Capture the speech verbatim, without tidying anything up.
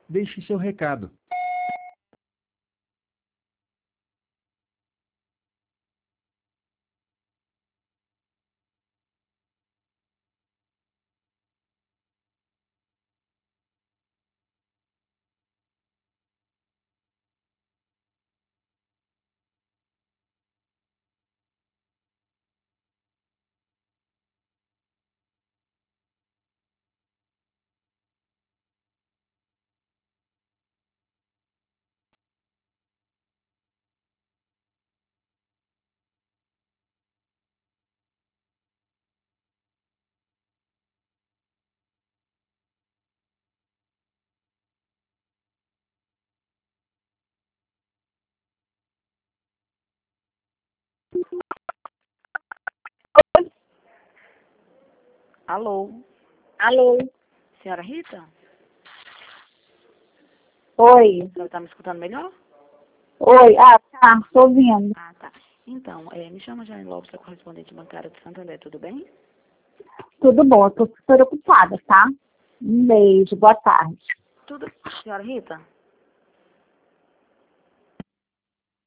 Deixe seu recado. Alô? Alô? Senhora Rita? Oi. A senhora está me escutando melhor? Oi. Ah, tá. Tô ouvindo. Ah, tá. Então, é, me chama Jane Lopes, da correspondente bancária de Santo André, tudo bem? Tudo bom. Eu tô super ocupada, tá? Um beijo. Boa tarde. Tudo. Senhora Rita?